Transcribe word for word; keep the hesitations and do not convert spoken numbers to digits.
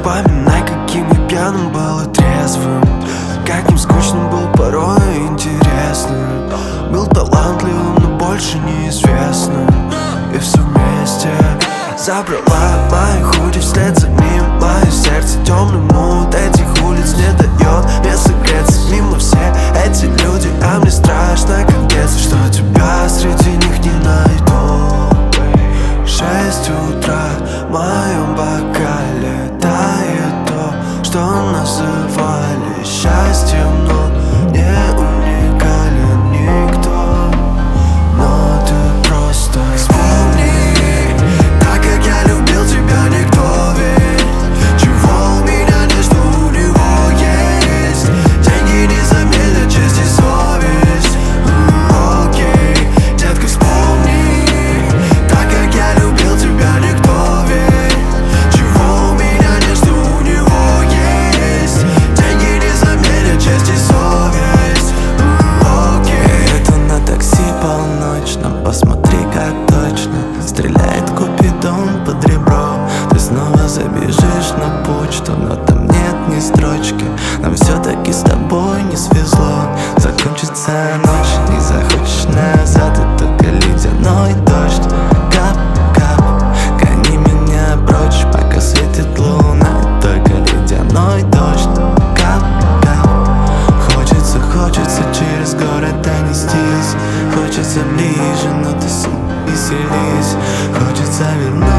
Вспоминай, каким я пьяным был и трезвым, каким скучным был порой и интересным. Был талантливым, но больше неизвестным. И все вместе забрала мои худи вслед за ним. Мое сердце темный мут этих улиц не дает мне согреться. Мимо все эти люди, а мне страшно конец, что тебя среди них не найду. Шесть утра в моем бокале тает то, что называли счастьем, но не уникален никто. Но ты просто вспомни, так как я любил тебя, никто ведь чего у меня нет, что у него есть. Деньги не заменят честь и совесть. М, Окей, детка, вспомни, так как я любил тебя, никто ведь чего у меня нет, что у него есть. Деньги не заменят честь и совесть. М, Окей. Я еду на такси полночном, посмотри, как точно стреляет купидон под ребро. Ты снова забежишь на почту, но там нет ни строчки. Нам все-таки с тобой не свезло. Закончится ночь, не захочешь назад, и только ледяной дождь. Кап-кап, гони меня прочь, пока светит луна, и только ледяной дождь. Кап-кап, хочется, хочется через город донестись. Хочется ближе, но ты сам веселись. Хочется вернуть